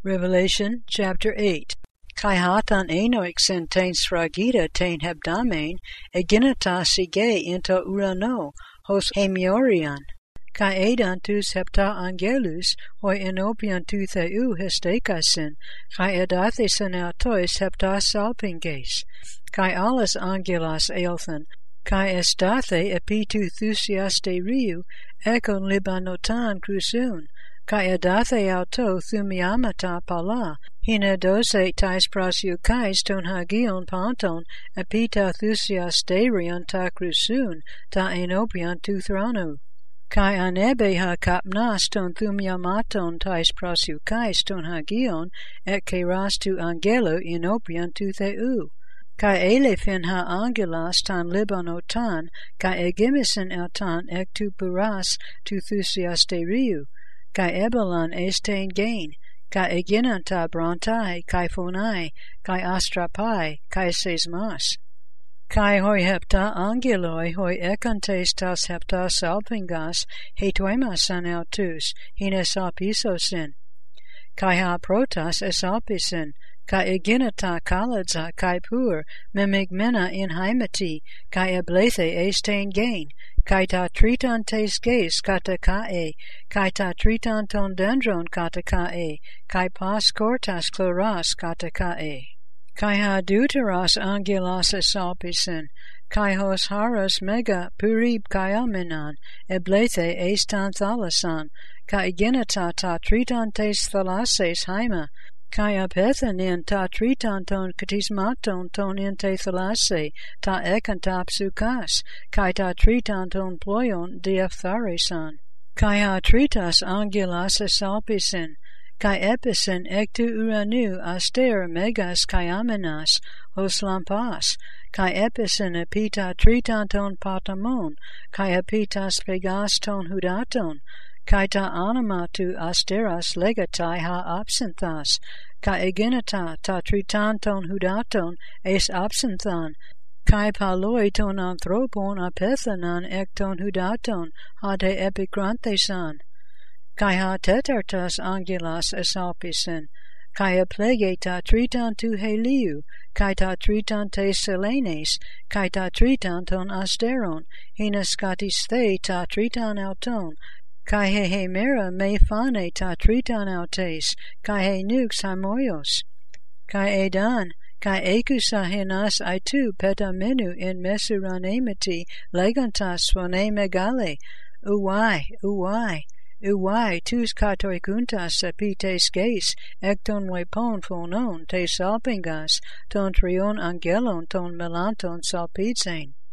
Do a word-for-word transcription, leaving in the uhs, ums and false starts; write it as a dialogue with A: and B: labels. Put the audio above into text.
A: Revelation chapter eight. Kai hatan enoik sentens fragita tain hebdamen, eginata sige into urano, hos hemiorion. Kai edan tus hepta angelus, hoi enopian tu theu hestekasin, kai edathes anatois hepta salpinges, kai alas angelas elthan, kai estathe epitu thusiaste riu, ekon libanotan crusun, kai edathe auto thumiamata pala, hina dose tais prasiukais ton hagion panton, epita thusiaste rion ta crusun, ta enopian tu thranu. Kai anebe ha kapnas ton thumiamaton tais prasiukais ton hagion, et keras tu angelo enopian tu theu. Kai elefin ha angelas tan libanotan, kai egimisen eltan ek tu puras tu thusiaste riu, kai ebelan estain gain, kai eginanta brontai, kai phonai, kai astrapai, kai sesmas. Kai hoi hepta angeloi hoi ekantes tas hepta salpingas, hetuemas anautus, hines alpisosin. Kai ha protas esalpisen, kai eginata kaladza kai pur, memigmena in haimati, kai eblethe estain gain, kai ta triton tes ges kata kae, kai ta triton ton dendron kata kae, kai pas cortas chloras kata kae. Kai ha deuteros angelas esalpisen, kai hos haros mega purib kai alminan, eblethe estan thalasan, kai eginata ta triton tes thalases haima, kai apethan in ta triton ton katismaton ton in te thalase, ta ekantap sukas, kai ta triton ton ployon diaphtharesan. Kai ha tritas angelas esalpisen, kai episen ektu uranu aster megas kai amenas, hos lampas, kai episen epita triton ton patamon, kai epitas pegas ton hudaton, kai ta anima tu asteras legatai ha absinthas, kai eginata ta triton ton hudaton es absinthan, kai paloi ton anthropon apethanan ek ton hudaton ha te epikranthesan. Kai ha tetartas angelas esalpisen, kai eplege ta triton tu heliu, kai ta triton te selenes, kai ta triton ton asteron, hinas katis the ta triton auton, kai he he mera me phane ta triton autes, kai he nux hamoios. Kai edan, kai ekusa hinas aitu petamenu in mesuranemati legantas phone megale, uai, uai, uai tus katoikuntas epites ges, ekton wepon phonon te salpingas, ton trion angelon ton melanton salpidzen.